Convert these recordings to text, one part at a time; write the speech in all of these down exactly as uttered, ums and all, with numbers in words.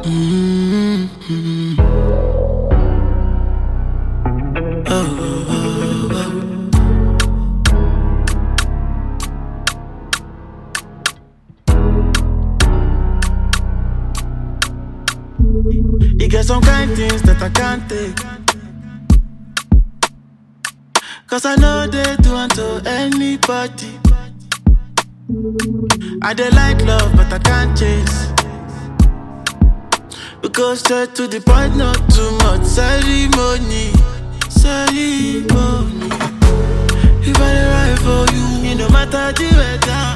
Mm-hmm. Oh, oh, oh, oh. You get some kind things that I can't take, 'cause I know they do unto anybody. I dey like love, but I can't chase. We go straight to the point, not too much ceremony. Ceremony. If I dey right for you, it no matter the weather.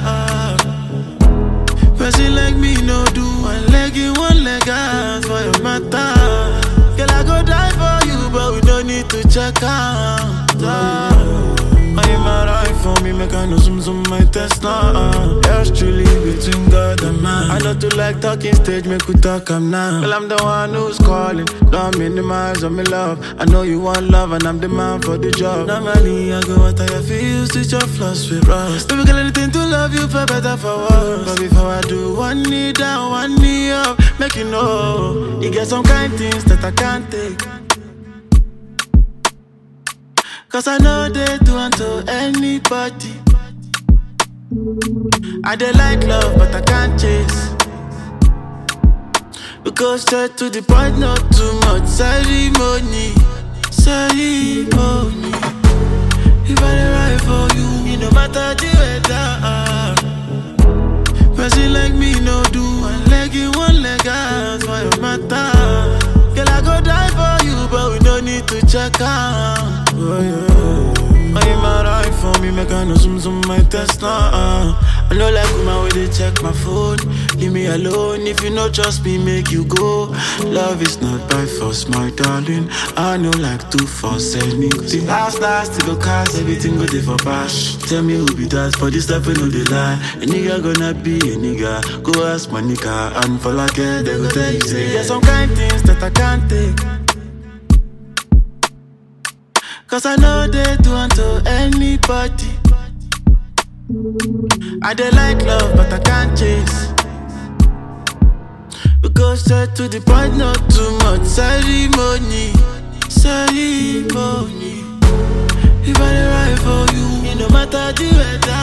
Person like me no do one leg in, one leg out for your matter. Girl, I go die for you, but we don't need to check out. I'm alright for me, make I know some some my test now. Yours truly between God and man. I don't do like talking stage, make we talk I'm now. Well, I'm the one who's calling, don't minimize on me love. I know you want love and I'm the man for the job. Normally I go out I feel, switch your flaws with rust. Baby girl, anything to love you for better, for worse. But before I do, one knee down, one knee up, make you know, you get some kind things that I can't take, 'cause I know they do unto anybody. I dey like love, but I can't chase. We go straight to the point, not too much ceremony. Ceremony. If I dey right for you, it no matter the weather. Person like me no do one leg in, one leg out for your matter. Girl, I go die for you, but we don't need to check out. Oh, yeah. I'm alright for me, make I know some some my test now. I know like woman when they check my phone. Leave me alone, if you not trust me, make you go. Love is not by force, my darling. I know like two force anything. Last last to go cast, everything go there for bash. Tell me who be that for this stuff, you know they lie. A nigga gonna be a nigga. Go ask my nigga, and for like it, they go tell you say. There's some kind things that I can't take, 'cause I know they do unto anybody. I dey like love, but I can't chase. We go straight to the point, not too much ceremony. Ceremony. If I dey right for you, it no matter the weather.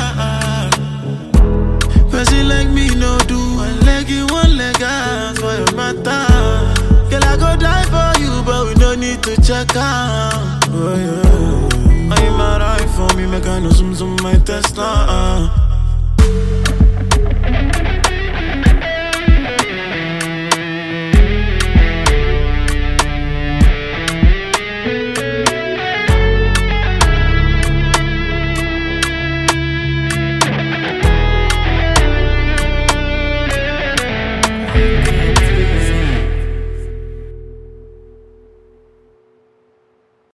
Person like me no do one leg in, one leg out for your matter. Girl, I go die for you, but we don't need to check out. Oh, yeah. I'm alright for me, make I know some some my test now.